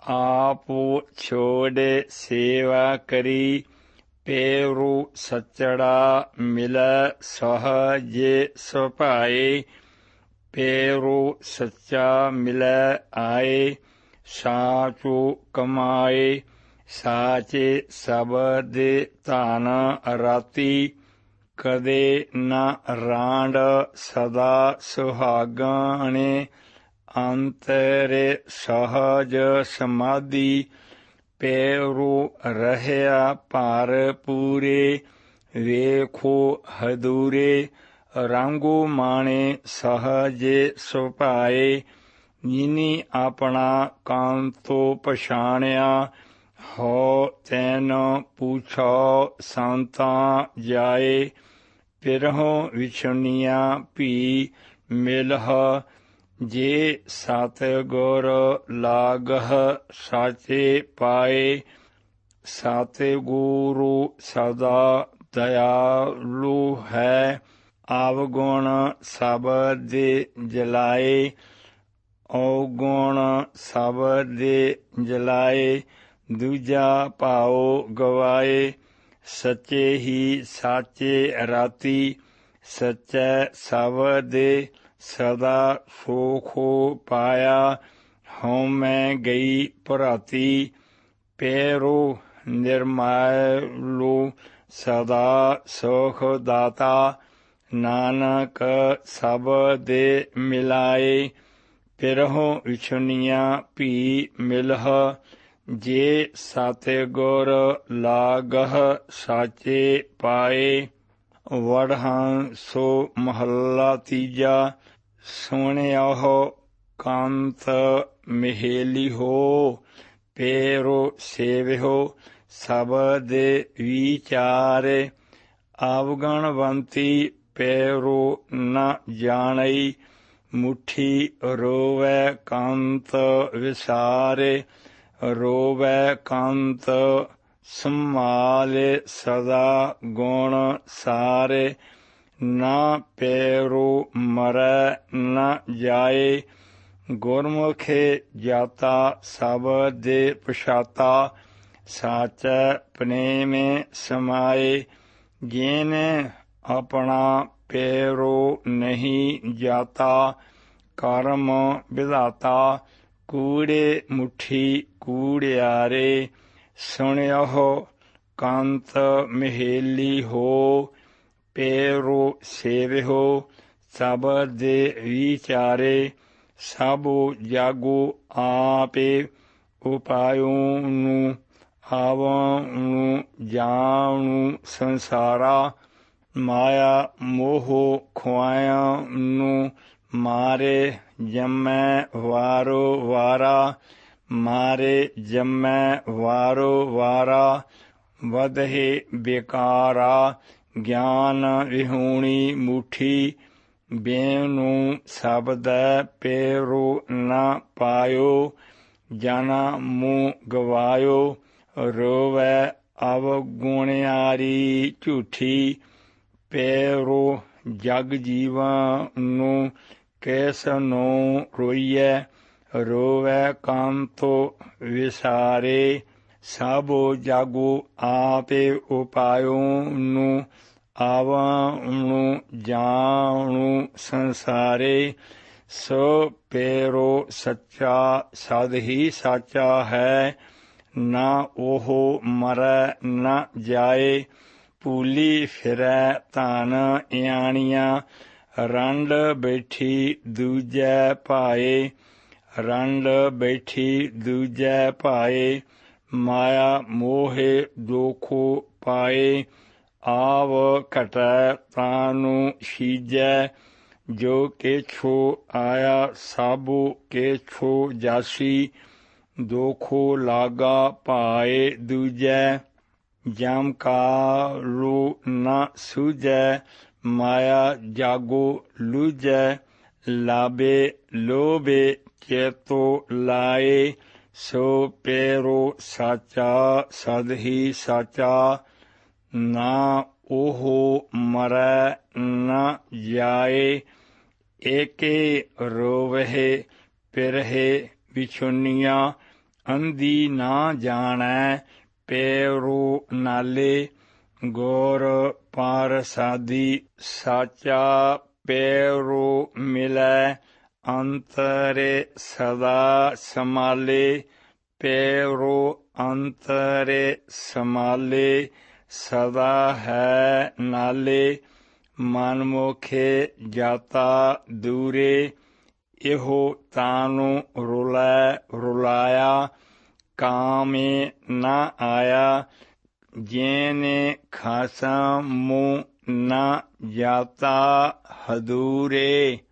आप छोड़े सेवा करी। पेरू सचड़ा मिलै सहजे सुभाए। पेरू सच्चा मिलै आए साचो कमाए। साचे शब्द धन राती कदे न रांड सदा सुहागणे। अंतरे सहज समाधि पेरू रहया पर पूरे। वेखो हदूरे रंगो माणे सहजे सुभाए। जिनी अपना कांतो पछाणिया हो तैन पूछो संता जाए। पिरहों विछुनिया भी मिलह जे सतगुर लागह साचे पाए। सतगुरु सदा दयालु है अवगुण शब्द जलाए। अवगुण शब्द जलाए दूजा भाओ गवाए। सच्चे ही साचे राती सच्चै शब्द सदा सुख पाया। हों मैं गई भराती पेरो निर्मलो सदा सुख दाता। नानक शब्द मिलाए पिरहों विछुनिया भी मिलह जे सतगुर लागह साचे पाए। वडहंसो महला तीजा सुनियो कांत मिहेली हो। पेरो सेविहो शब्द विचारे। अवगणवंती पेरो न जानई मुठी रोवै कांत विसारे। रोवै कांत संभाले सदा गुण सारे। न पेरो मरै न जाए गुरमुखे जाता शब्द पछाता। साचै प्रेम समाए जिन अपना पेरो नहीं जाता। कर्म विधाता कूड़े मुठी कूड़ियारे। सुनियो कांत मिहेली हो। पेरो सेविहो शब्द विचारे। सबो जागो आपे उपायों नू आवनु जानु संसारा। माया मोह खुआया नू मारे जमै वारो वारा। मारे जमै वारो वारा वधे बेकारा। ज्ञान विहूणी मुठी बेनू शब्द पेरो न पायो। जाना मुँह गवायो रोवै अवगुणियारी झूठी। पेरो जग जीवन नू किस नू रोईए। रोवै कांतो विसारे सबो जागो आपे उपायों नू आवनु जानु संसारे। सो पेरो सच्चा सद ही साचा है। न ओह मरै न जाए भूली फिरै धन यानिया। रंड बैठी दूजै भाए। रंड बैठी दूजै भाए माया मोहे दोखो पाए। आव घटै तानू शीजै जो केछो आया साबो केछो जासी। दोखो लागा भाए दूजै जम कालो न सूझै। माया जागो लूझै लाबे लोबे चेतो लाए। सो पेरो साचा सद ही साचा। ना ओह मरै न जाए एके रोवहे पिरहे विछुनिया। ਅੰਧੀ ਨਾ ਜਾਣੈ ਪੈਰੂ ਨਾਲੇ, ਗੁਰ ਪ੍ਰਸਾਦੀ ਸਾਚਾ ਪੈਰੂ ਮਿਲੈ, ਅੰਤਰੇ ਸਦਾ ਸਮਾਲੇ, ਪੈਰੂ ਅੰਤਰੇ ਸਮਾਲੇ, ਸਦਾ ਹੈ ਨਾਲੇ, ਮਨਮੁਖੇ ਜਾਤਾ ਦੂਰੇ, ਇਹੋ ਤਾਨੂੰ ਰੁਲੈ ਰੁਲਾਇਆ, ਕਾਮੇ ਨਾ ਆਇਆ, ਜੇਨੇ ਖਾਸਾ ਮੂੰ ਨਾ ਜਾਤਾ ਹਦੂਰੇ।